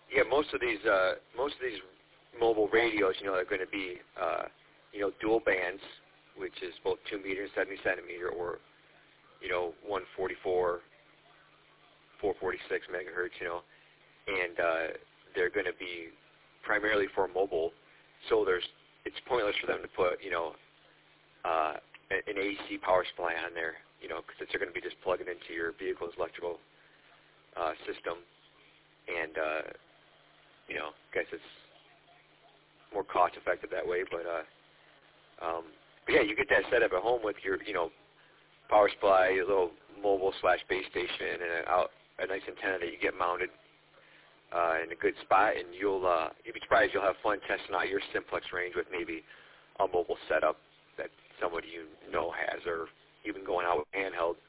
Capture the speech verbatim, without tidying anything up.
yeah, most of these uh, most of these mobile radios, you know, are going to be uh, you know dual bands, which is both two meter and seventy centimeter, or you know one forty-four, four forty-six megahertz, you know, and uh, they're going to be primarily for mobile. So there's it's pointless for them to put you know uh, an A C power supply on there, you know, because they're going to be just plugging into your vehicle's electrical uh, system, and uh, you know, I guess it's more cost effective that way. But, uh, um, but yeah, you get that set up at home with your, you know, power supply, your little mobile slash base station, and a, out, a nice antenna that you get mounted uh, in a good spot, and you'll uh, you'll be surprised. You'll have fun testing out your simplex range with maybe a mobile setup that somebody you know has, or even going out with handheld.